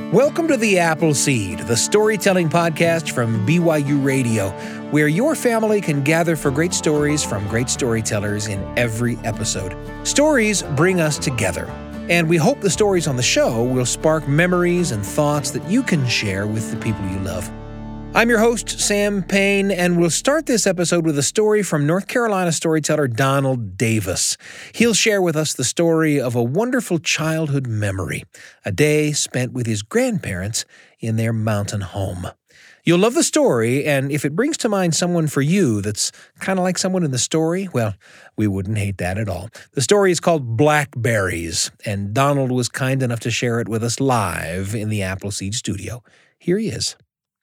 Welcome to The Appleseed, the storytelling podcast from BYU Radio, where your family can gather for great stories from great storytellers in every episode. Stories bring us together, and we hope the stories on the show will spark memories and thoughts that you can share with the people you love. I'm your host, Sam Payne, and we'll start this episode with a story from North Carolina storyteller Donald Davis. He'll share with us the story of a wonderful childhood memory, a day spent with his grandparents in their mountain home. You'll love the story, and if it brings to mind someone for you that's kind of like someone in the story, well, we wouldn't hate that at all. The story is called Blackberries, and Donald was kind enough to share it with us live in the Appleseed studio. Here he is.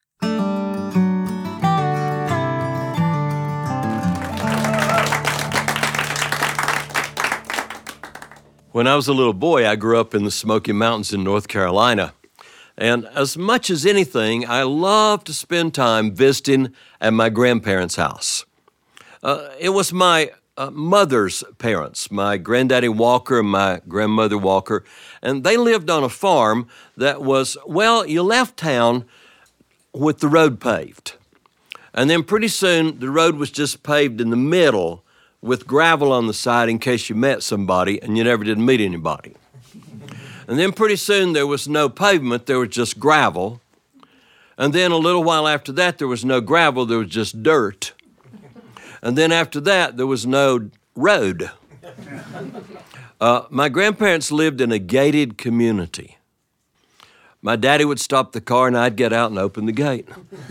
When I was a little boy, I grew up in the Smoky Mountains in North Carolina. And as much as anything, I loved to spend time visiting at my grandparents' house. It was my mother's parents, my granddaddy Walker and my grandmother Walker, and they lived on a farm that was, well, you left town with the road paved. And then pretty soon, the road was just paved in the middle with gravel on the side in case you met somebody and you never did meet anybody. And then pretty soon there was no pavement, there was just gravel. And then a little while after that, there was no gravel, there was just dirt. And then after that, there was no road. My grandparents lived in a gated community. My daddy would stop the car and I'd get out and open the gate.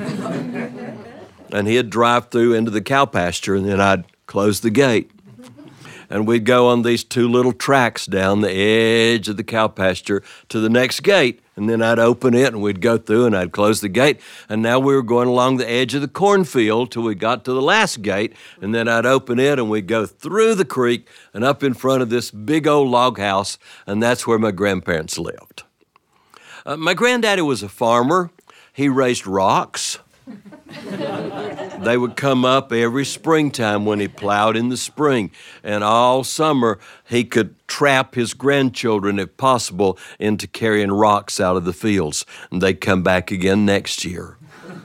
And he'd drive through into the cow pasture and then I'd close the gate. And we'd go on these two little tracks down the edge of the cow pasture to the next gate. And then I'd open it and we'd go through and I'd close the gate. And now we were going along the edge of the cornfield till we got to the last gate. And then I'd open it and we'd go through the creek and up in front of this big old log house. And that's where my grandparents lived. My granddaddy was a farmer. He raised rocks. They would come up every springtime when he plowed in the spring. And all summer, he could trap his grandchildren, if possible, into carrying rocks out of the fields. And they'd come back again next year.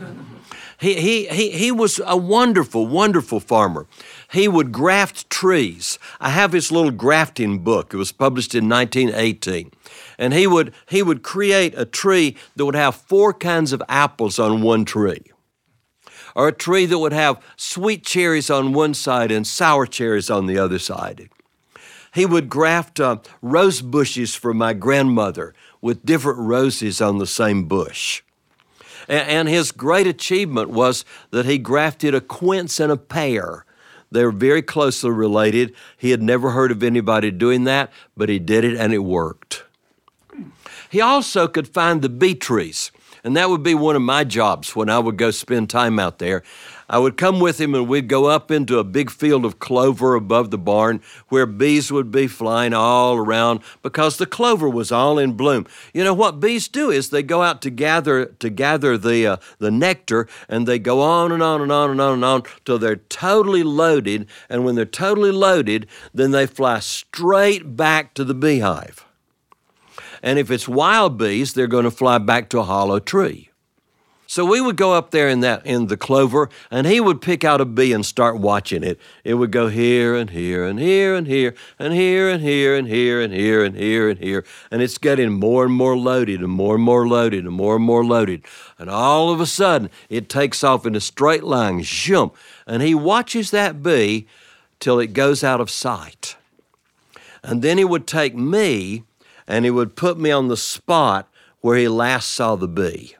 He was a wonderful, wonderful farmer. He would graft trees. I have his little grafting book. It was published in 1918. And he would create a tree that would have 4 kinds of apples on one tree. Or a tree that would have sweet cherries on one side and sour cherries on the other side. He would graft rose bushes for my grandmother with different roses on the same bush. And his great achievement was that he grafted a quince and a pear. They were very closely related. He had never heard of anybody doing that, but he did it and it worked. He also could find the bee trees. And that would be one of my jobs when I would go spend time out there. I would come with him and we'd go up into a big field of clover above the barn where bees would be flying all around because the clover was all in bloom. You know, what bees do is they go out to gather the nectar, and they go on and on and on and on and on till they're totally loaded. And when they're totally loaded, then they fly straight back to the beehive. And if it's wild bees, they're going to fly back to a hollow tree. So we would go up there in the clover, and he would pick out a bee and start watching it. It would go here and here and here and here and here and here and here and here and here and here. And it's getting more and more loaded and more and more loaded and more and more loaded. And all of a sudden, it takes off in a straight line, zoom. And he watches that bee till it goes out of sight. And then he would take me and he would put me on the spot where he last saw the bee.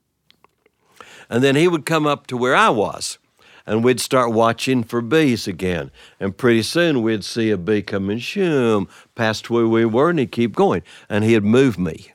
And then he would come up to where I was, and we'd start watching for bees again. And pretty soon we'd see a bee coming, shoom, past where we were, and he'd keep going. And he'd move me.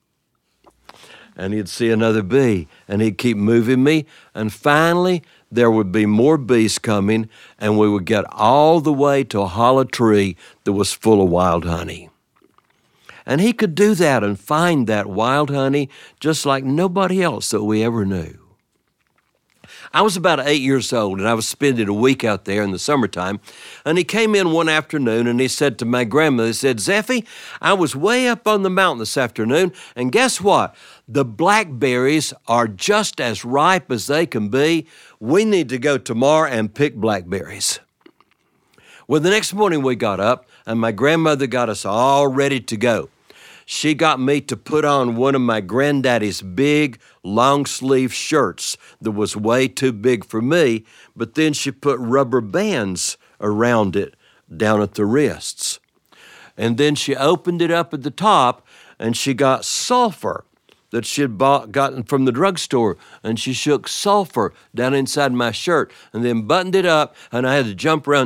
And he'd see another bee, and he'd keep moving me. And finally, there would be more bees coming, and we would get all the way to a hollow tree that was full of wild honey. And he could do that and find that wild honey just like nobody else that we ever knew. I was about 8 years old, and I was spending a week out there in the summertime. And he came in one afternoon, and he said to my grandmother, he said, Zeffie, I was way up on the mountain this afternoon, and guess what? The blackberries are just as ripe as they can be. We need to go tomorrow and pick blackberries. Well, the next morning we got up, and my grandmother got us all ready to go. She got me to put on one of my granddaddy's big, long-sleeve shirts that was way too big for me, but then she put rubber bands around it down at the wrists. And then she opened it up at the top, and she got sulfur that she had gotten from the drugstore, and she shook sulfur down inside my shirt and then buttoned it up, and I had to jump around.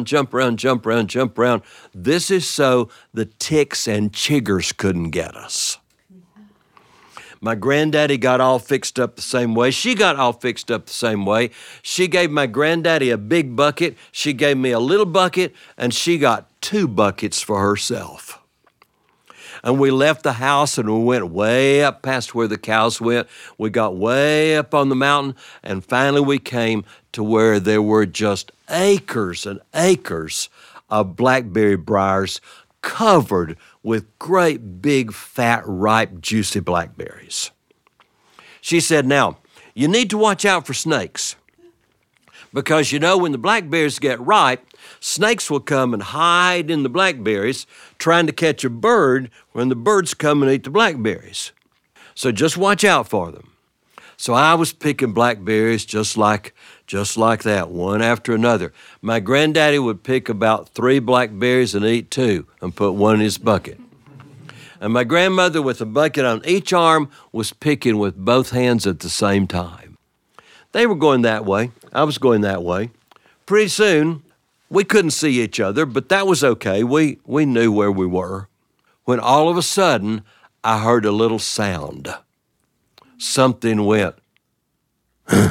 This is so the ticks and chiggers couldn't get us. My granddaddy got all fixed up the same way. She got all fixed up the same way. She gave my granddaddy a big bucket. She gave me a little bucket, and she got 2 buckets for herself. And we left the house and we went way up past where the cows went. We got way up on the mountain, and finally we came to where there were just acres and acres of blackberry briars covered with great big, fat, ripe, juicy blackberries. She said, now, you need to watch out for snakes, because you know when the blackberries get ripe, snakes will come and hide in the blackberries trying to catch a bird when the birds come and eat the blackberries. So just watch out for them. So I was picking blackberries just like that, one after another. My granddaddy would pick about 3 blackberries and eat 2 and put 1 in his bucket. And my grandmother, with a bucket on each arm, was picking with both hands at the same time. They were going that way. I was going that way. Pretty soon, we couldn't see each other, but that was okay. We knew where we were. When all of a sudden, I heard a little sound. Something went, and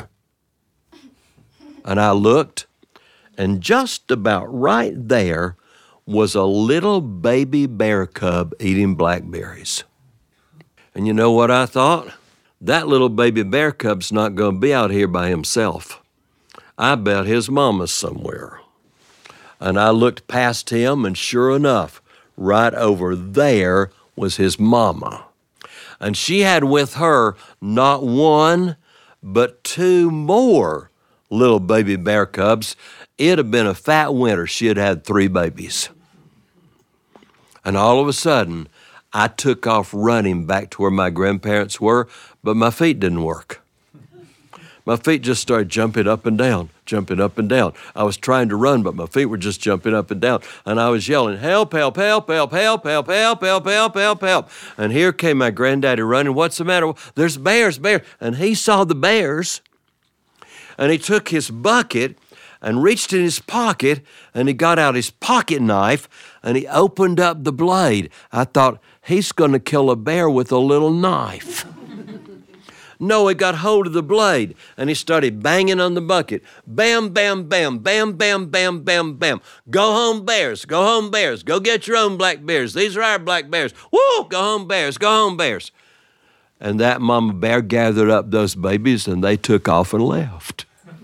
I looked, and just about right there was a little baby bear cub eating blackberries. And you know what I thought? That little baby bear cub's not going to be out here by himself. I bet his mama's somewhere. And I looked past him, and sure enough, right over there was his mama. And she had with her not 1, but 2 more little baby bear cubs. It'd have been a fat winter. She had had 3 babies. And all of a sudden, I took off running back to where my grandparents were, but my feet didn't work. My feet just started jumping up and down. I was trying to run, but my feet were just jumping up and down. And I was yelling, help, help, help, help, help, help, help, help, help, help, help. And here came my granddaddy running. What's the matter? There's bears. And he saw the bears. And he took his bucket and reached in his pocket, and he got out his pocket knife, and he opened up the blade. I thought, he's going to kill a bear with a little knife. No, he got hold of the blade, and he started banging on the bucket. Bam, bam, bam, bam, bam, bam, bam, bam. Go home, bears. Go home, bears. Go get your own black bears. These are our black bears. Woo! Go home, bears. Go home, bears. And that mama bear gathered up those babies, and they took off and left.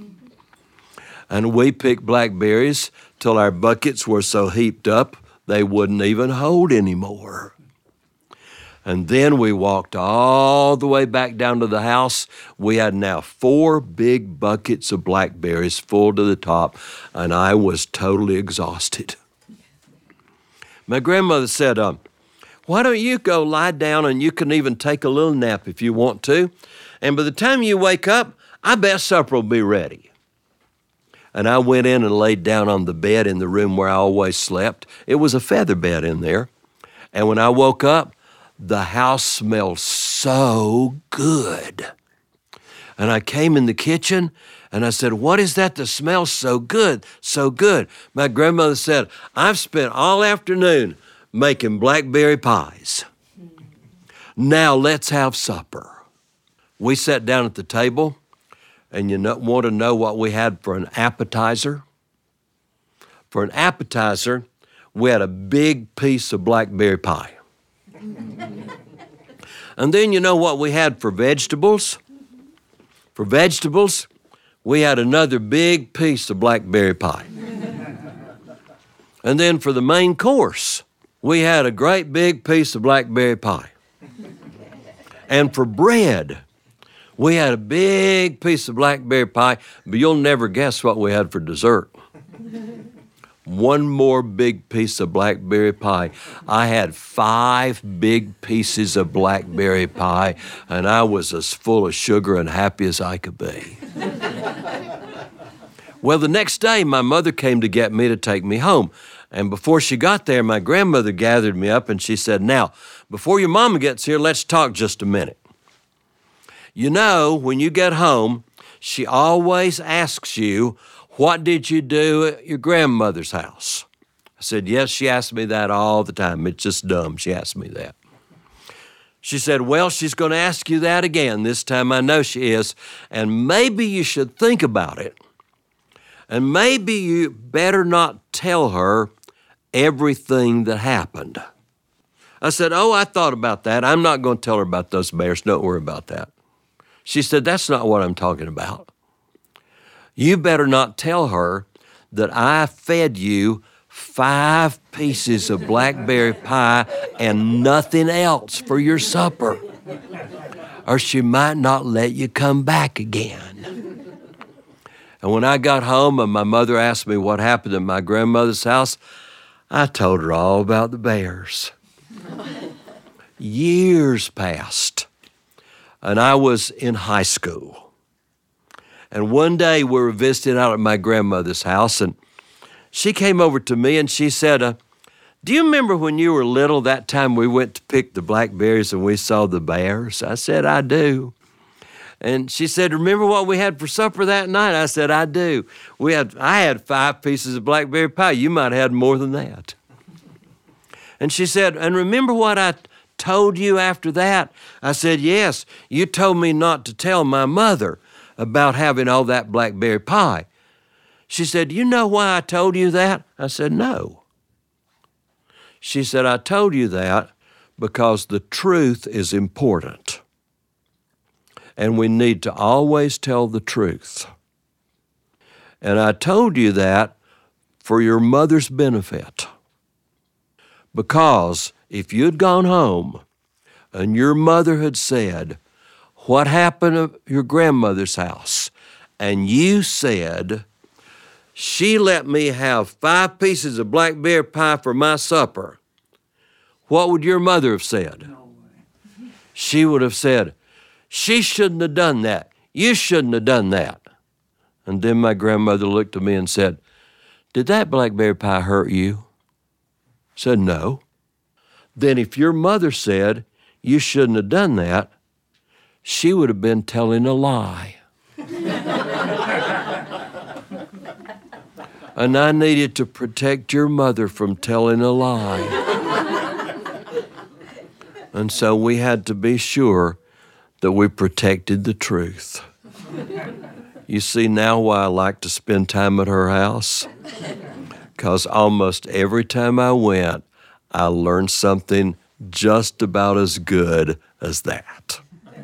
And we picked blackberries till our buckets were so heaped up, they wouldn't even hold anymore. And then we walked all the way back down to the house. We had now 4 big buckets of blackberries full to the top, and I was totally exhausted. My grandmother said, why don't you go lie down, and you can even take a little nap if you want to. And by the time you wake up, I bet supper will be ready. And I went in and laid down on the bed in the room where I always slept. It was a feather bed in there. And when I woke up, the house smelled so good. And I came in the kitchen, and I said, what is that smells so good, so good? My grandmother said, I've spent all afternoon making blackberry pies. Now let's have supper. We sat down at the table, and you want to know what we had for an appetizer? For an appetizer, we had a big piece of blackberry pie. And then you know what we had for vegetables? For vegetables, we had another big piece of blackberry pie. And then for the main course, we had a great big piece of blackberry pie. And for bread, we had a big piece of blackberry pie, but you'll never guess what we had for dessert. One more big piece of blackberry pie. I had 5 big pieces of blackberry pie, and I was as full of sugar and happy as I could be. Well, the next day, my mother came to get me to take me home. And before she got there, my grandmother gathered me up and she said, "Now, before your mama gets here, let's talk just a minute. You know, when you get home, she always asks you, 'What did you do at your grandmother's house?'" I said, "Yes, she asks me that all the time. It's just dumb. She asks me that." She said, "Well, she's going to ask you that again. This time I know she is. And maybe you should think about it. And maybe you better not tell her everything that happened." I said, "Oh, I thought about that. I'm not going to tell her about those bears. Don't worry about that." She said, "That's not what I'm talking about. You better not tell her that I fed you 5 pieces of blackberry pie and nothing else for your supper, or she might not let you come back again." And when I got home and my mother asked me what happened at my grandmother's house, I told her all about the bears. Years passed, and I was in high school. And one day we were visiting out at my grandmother's house, and she came over to me and she said, "Do you remember when you were little, that time we went to pick the blackberries and we saw the bears?" I said, "I do." And she said, "Remember what we had for supper that night?" I said, "I do. I had 5 pieces of blackberry pie. You might have had more than that." And she said, "And remember what I told you after that?" I said, "Yes, you told me not to tell my mother about having all that blackberry pie." She said, "You know why I told you that?" I said, "No." She said, "I told you that because the truth is important. And we need to always tell the truth. And I told you that for your mother's benefit. Because if you'd gone home and your mother had said, 'What happened at your grandmother's house?' and you said, 'She let me have 5 pieces of blackberry pie for my supper,' what would your mother have said? No way. She would have said, 'She shouldn't have done that. You shouldn't have done that.' And then my grandmother looked at me and said, 'Did that blackberry pie hurt you?' I said, 'No.' Then if your mother said, 'You shouldn't have done that,' she would have been telling a lie. And I needed to protect your mother from telling a lie. And so we had to be sure that we protected the truth. You see now why I like to spend time at her house? Because almost every time I went, I learned something just about as good as that.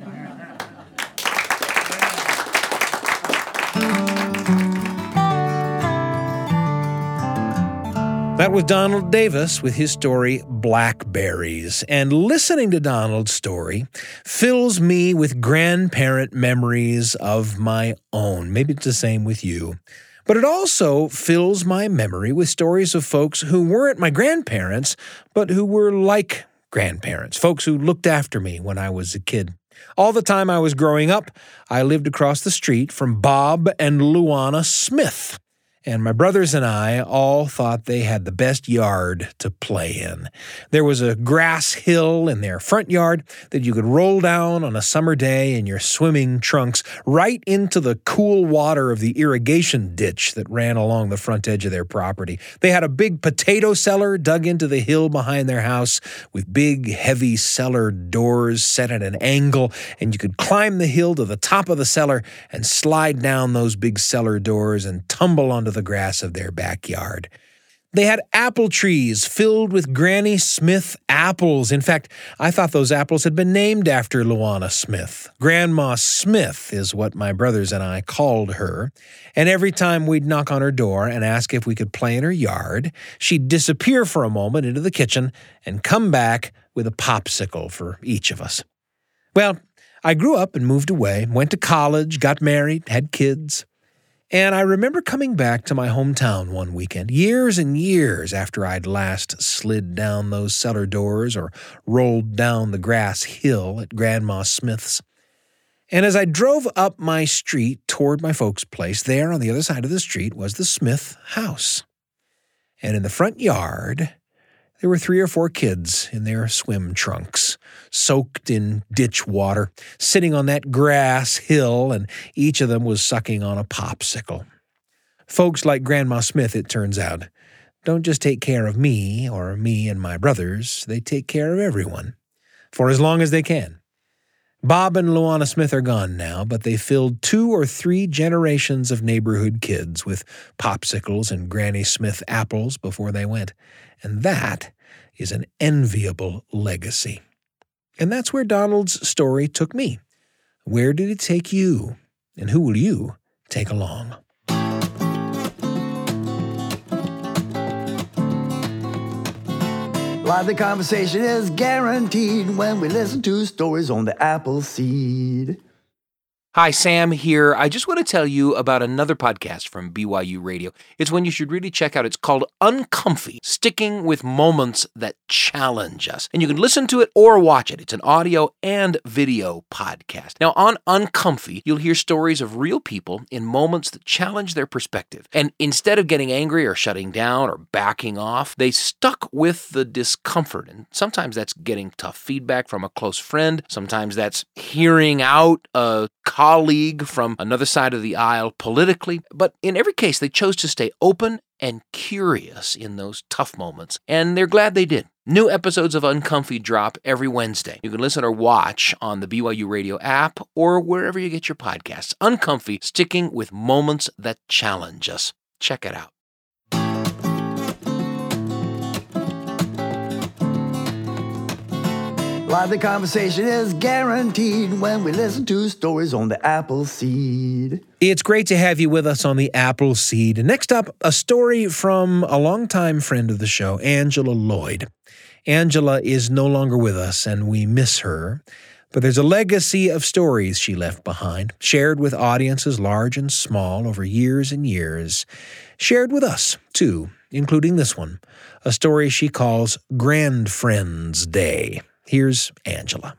That was Donald Davis with his story, Blackberries. And listening to Donald's story fills me with grandparent memories of my own. Maybe it's the same with you. But it also fills my memory with stories of folks who weren't my grandparents, but who were like grandparents, folks who looked after me when I was a kid. All the time I was growing up, I lived across the street from Bob and Luana Smith. And my brothers and I all thought they had the best yard to play in. There was a grass hill in their front yard that you could roll down on a summer day in your swimming trunks right into the cool water of the irrigation ditch that ran along the front edge of their property. They had a big potato cellar dug into the hill behind their house with big, heavy cellar doors set at an angle, and you could climb the hill to the top of the cellar and slide down those big cellar doors and tumble onto the grass of their backyard. They had apple trees filled with Granny Smith apples. In fact, I thought those apples had been named after Luana Smith. Grandma Smith is what my brothers and I called her. And every time we'd knock on her door and ask if we could play in her yard, she'd disappear for a moment into the kitchen and come back with a popsicle for each of us. Well, I grew up and moved away, went to college, got married, had kids. And I remember coming back to my hometown one weekend, years and years after I'd last slid down those cellar doors or rolled down the grass hill at Grandma Smith's. And as I drove up my street toward my folks' place, there on the other side of the street was the Smith house. And in the front yard, there were 3 or 4 kids in their swim trunks, soaked in ditch water, sitting on that grass hill, and each of them was sucking on a popsicle. Folks like Grandma Smith, it turns out, don't just take care of me or me and my brothers. They take care of everyone, for as long as they can. Bob and Luana Smith are gone now, but they filled 2 or 3 generations of neighborhood kids with popsicles and Granny Smith apples before they went. And that is an enviable legacy. And that's where Donald's story took me. Where did it take you? And who will you take along? Lively conversation is guaranteed when we listen to stories on the Appleseed. Hi, Sam here. I just want to tell you about another podcast from BYU Radio. It's one you should really check out. It's called Uncomfy, Sticking with Moments That Challenge Us. And you can listen to it or watch it. It's an audio and video podcast. Now, on Uncomfy, you'll hear stories of real people in moments that challenge their perspective. And instead of getting angry or shutting down or backing off, they stuck with the discomfort. And sometimes that's getting tough feedback from a close friend. Sometimes that's hearing out a colleague from another side of the aisle politically, but in every case, they chose to stay open and curious in those tough moments, and they're glad they did. New episodes of Uncomfy drop every Wednesday. You can listen or watch on the BYU Radio app or wherever you get your podcasts. Uncomfy, Sticking with Moments That Challenge Us. Check it out. Lively conversation is guaranteed when we listen to stories on the Appleseed. It's great to have you with us on the Appleseed. Next up, a story from a longtime friend of the show, Angela Lloyd. Angela is no longer with us, and we miss her. But there's a legacy of stories she left behind, shared with audiences large and small over years and years. Shared with us, too, including this one, a story she calls Grand Friends Day. Here's Angela.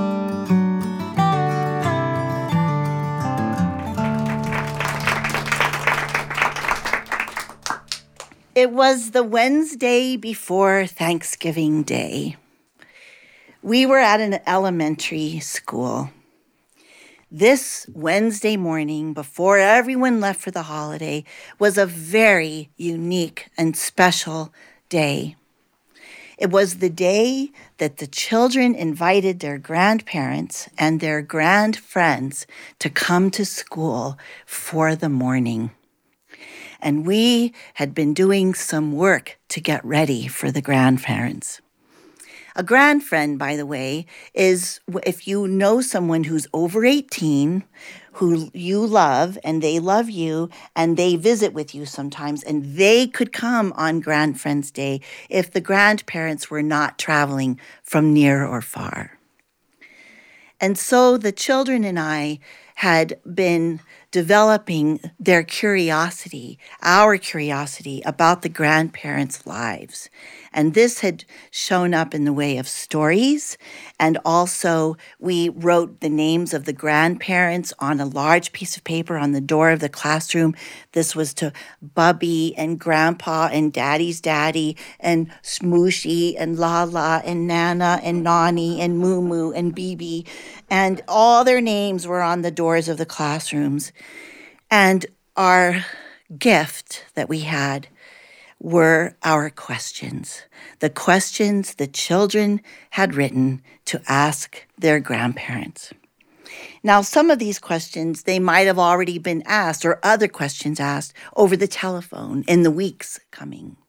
It was the Wednesday before Thanksgiving Day. We were at an elementary school. This Wednesday morning, before everyone left for the holiday, was a very unique and special day. It was the day that the children invited their grandparents and their grand friends to come to school for the morning. And we had been doing some work to get ready for the grandparents. A grand friend, by the way, is if you know someone who's over 18, who you love, and they love you, and they visit with you sometimes, and they could come on Grand Friends Day if the grandparents were not traveling from near or far. And so the children and I had been developing their curiosity, our curiosity about the grandparents' lives. And this had shown up in the way of stories. And also we wrote the names of the grandparents on a large piece of paper on the door of the classroom. This was to Bubby and Grandpa and Daddy's Daddy and Smooshy and Lala and Nana and Nani and Moo Moo and Bibi. And all their names were on the doors of the classrooms. And our gift that we had were our questions, the questions the children had written to ask their grandparents. Now, some of these questions, they might have already been asked or other questions asked over the telephone in the weeks coming.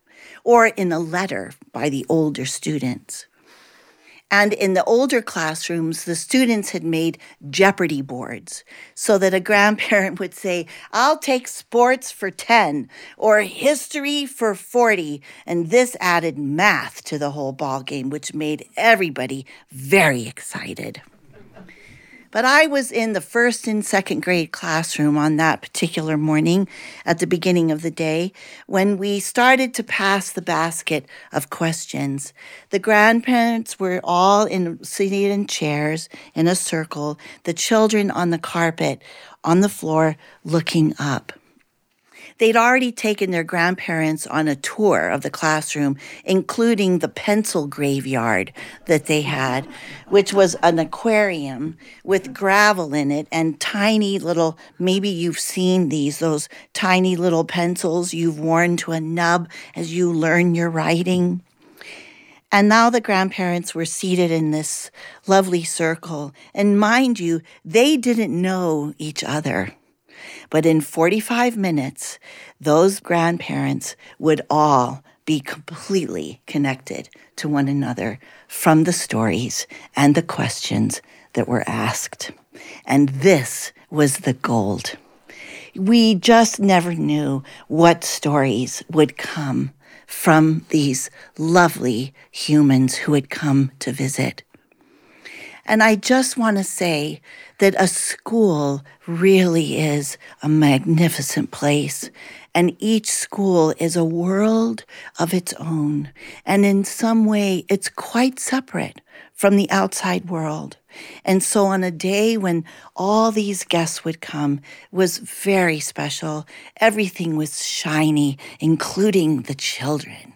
or in a letter by the older students. And in the older classrooms, the students had made Jeopardy boards so that a grandparent would say, I'll take sports for 10 or history for 40. And this added math to the whole ball game, which made everybody very excited. But I was in the first and second grade classroom on that particular morning at the beginning of the day when we started to pass the basket of questions. The grandparents were all seated in chairs in a circle, the children on the carpet, on the floor, looking up. They'd already taken their grandparents on a tour of the classroom, including the pencil graveyard that they had, which was an aquarium with gravel in it and tiny little, maybe you've seen those tiny little pencils you've worn to a nub as you learn your writing. And now the grandparents were seated in this lovely circle. And mind you, they didn't know each other. But in 45 minutes, those grandparents would all be completely connected to one another from the stories and the questions that were asked. And this was the gold. We just never knew what stories would come from these lovely humans who had come to visit. And I just want to say that a school really is a magnificent place. And each school is a world of its own. And in some way, it's quite separate from the outside world. And so on a day when all these guests would come was very special. Everything was shiny, including the children.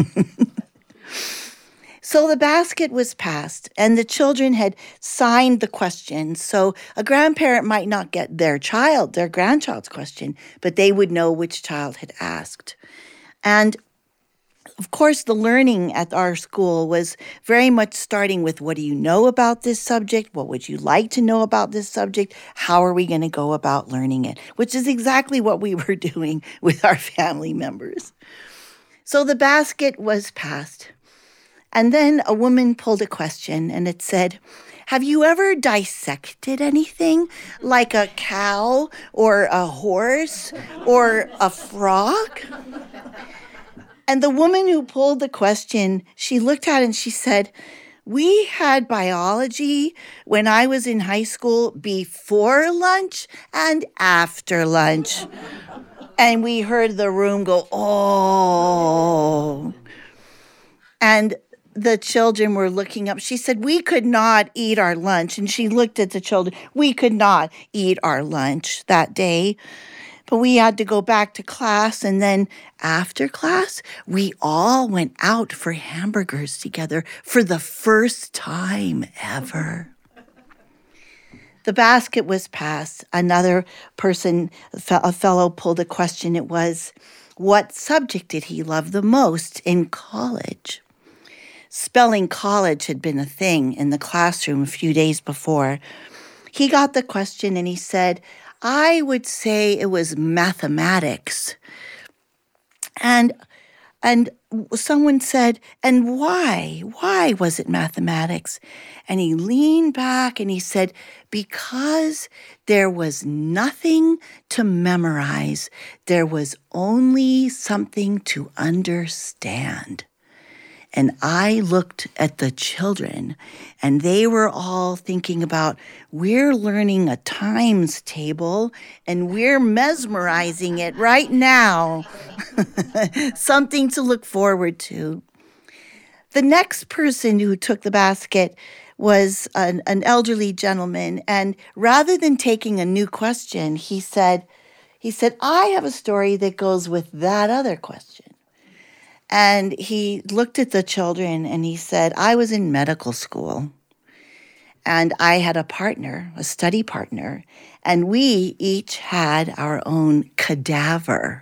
So the basket was passed, and the children had signed the questions. So a grandparent might not get their grandchild's question, but they would know which child had asked. And of course, the learning at our school was very much starting with, what do you know about this subject? What would you like to know about this subject? How are we going to go about learning it? Which is exactly what we were doing with our family members. So the basket was passed. And then a woman pulled a question, and it said, have you ever dissected anything like a cow or a horse or a frog? And the woman who pulled the question, she looked at it and she said, we had biology when I was in high school before lunch and after lunch. And we heard the room go, oh. And the children were looking up. She said, we could not eat our lunch. And she looked at the children. We could not eat our lunch that day. But we had to go back to class. And then after class, we all went out for hamburgers together for the first time ever. The basket was passed. Another person, a fellow, pulled a question. It was, what subject did he love the most in college? Spelling college had been a thing in the classroom a few days before. He got the question and he said, I would say it was mathematics. And someone said, and why? Why was it mathematics? And he leaned back and he said, because there was nothing to memorize. There was only something to understand. And I looked at the children, and they were all thinking about, we're learning a times table, and we're mesmerizing it right now. Something to look forward to. The next person who took the basket was an elderly gentleman, and rather than taking a new question, he said, I have a story that goes with that other question. And he looked at the children and he said, I was in medical school and I had a partner, a study partner, and we each had our own cadaver.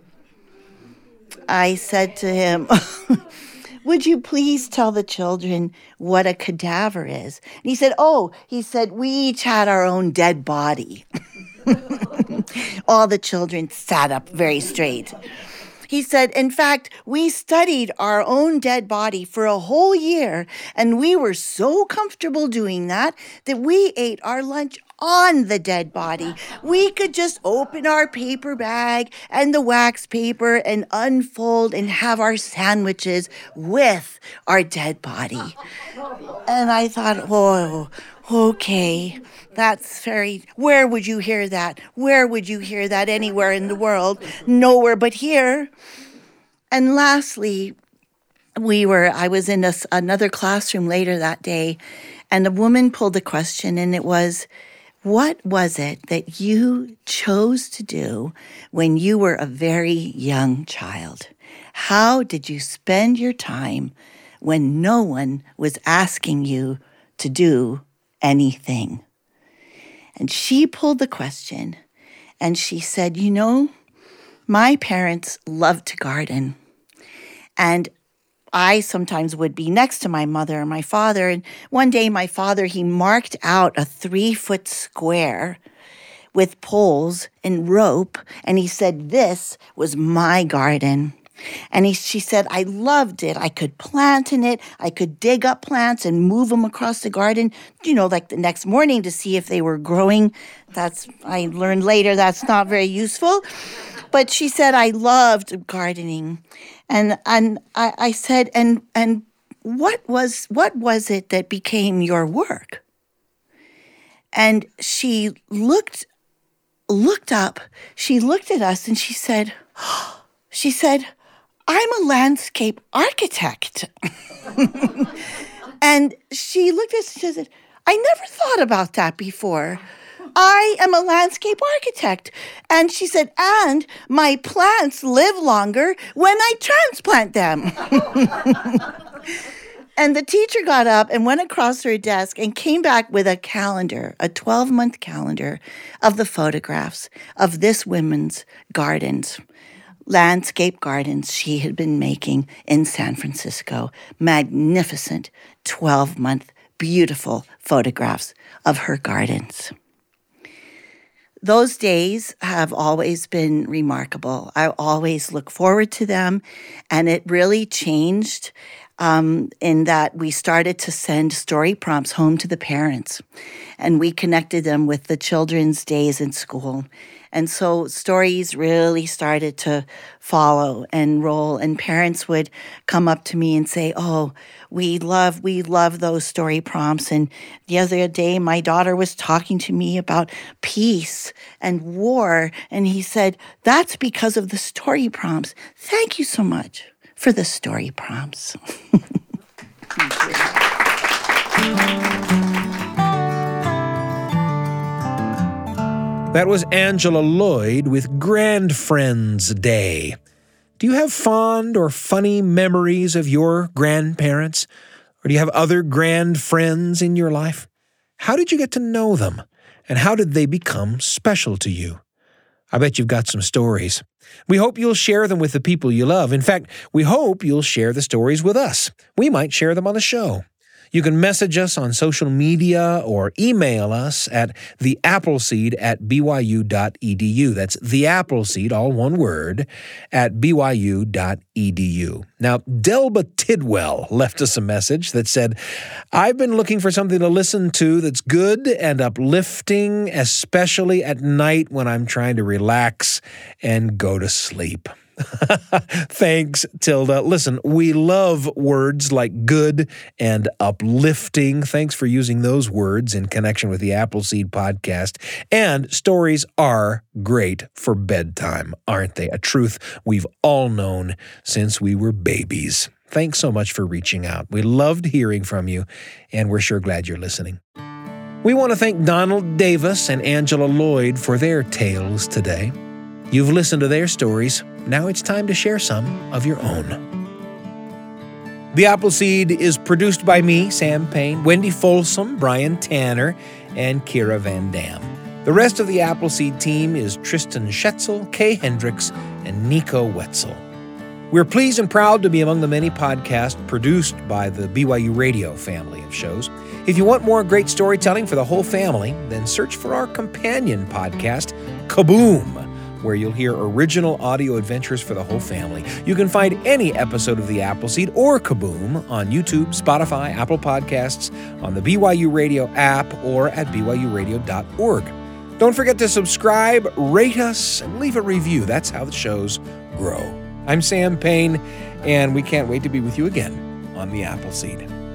I said to him, would you please tell the children what a cadaver is? And he said, we each had our own dead body. All the children sat up very straight. He said, in fact, we studied our own dead body for a whole year, and we were so comfortable doing that we ate our lunch on the dead body. We could just open our paper bag and the wax paper and unfold and have our sandwiches with our dead body. And I thought, oh, okay, that's where would you hear that? Where would you hear that anywhere in the world? Nowhere but here. And lastly, I was in another classroom later that day, and a woman pulled a question, and it was, what was it that you chose to do when you were a very young child? How did you spend your time when no one was asking you to do anything? And she pulled the question, and she said, my parents loved to garden, and I sometimes would be next to my mother and my father. And one day my father, he marked out a 3-foot square with poles and rope. And he said, this was my garden. And she said, I loved it. I could plant in it. I could dig up plants and move them across the garden, like the next morning to see if they were growing. I learned later that's not very useful. But she said, I loved gardening. And I said, and what was it that became your work? And she looked up, she looked at us, and she said, I'm a landscape architect. And she looked at us and she said, I never thought about that before. I am a landscape architect. And she said, and my plants live longer when I transplant them. And the teacher got up and went across her desk and came back with a calendar, a 12-month calendar of the photographs of this woman's gardens, landscape gardens she had been making in San Francisco. Magnificent 12-month, beautiful photographs of her gardens. Those days have always been remarkable. I always look forward to them, and it really changed in that we started to send story prompts home to the parents, and we connected them with the children's days in school. And so stories really started to follow and roll, and parents would come up to me and say, oh, we love those story prompts. And the other day, my daughter was talking to me about peace and war, and he said, that's because of the story prompts. Thank you so much for the story prompts. That was Angela Lloyd with Grand Friends Day. Do you have fond or funny memories of your grandparents? Or do you have other grand friends in your life? How did you get to know them? And how did they become special to you? I bet you've got some stories. We hope you'll share them with the people you love. In fact, we hope you'll share the stories with us. We might share them on the show. You can message us on social media or email us at theappleseed@byu.edu. That's theappleseed, all one word, at byu.edu. Now, Delba Tidwell left us a message that said, I've been looking for something to listen to that's good and uplifting, especially at night when I'm trying to relax and go to sleep. Thanks, Tilda. Listen, we love words like good and uplifting. Thanks for using those words in connection with the Appleseed podcast. And stories are great for bedtime, aren't they? A truth we've all known since we were babies. Thanks so much for reaching out. We loved hearing from you, and we're sure glad you're listening. We want to thank Donald Davis and Angela Lloyd for their tales today. You've listened to their stories. Now it's time to share some of your own. The Appleseed is produced by me, Sam Payne, Wendy Folsom, Brian Tanner, and Kira Van Dam. The rest of the Appleseed team is Tristan Schetzel, Kay Hendricks, and Nico Wetzel. We're pleased and proud to be among the many podcasts produced by the BYU Radio family of shows. If you want more great storytelling for the whole family, then search for our companion podcast, Kaboom, where you'll hear original audio adventures for the whole family. You can find any episode of The Appleseed or Kaboom on YouTube, Spotify, Apple Podcasts, on the BYU Radio app, or at byuradio.org. Don't forget to subscribe, rate us, and leave a review. That's how the shows grow. I'm Sam Payne, and we can't wait to be with you again on The Appleseed.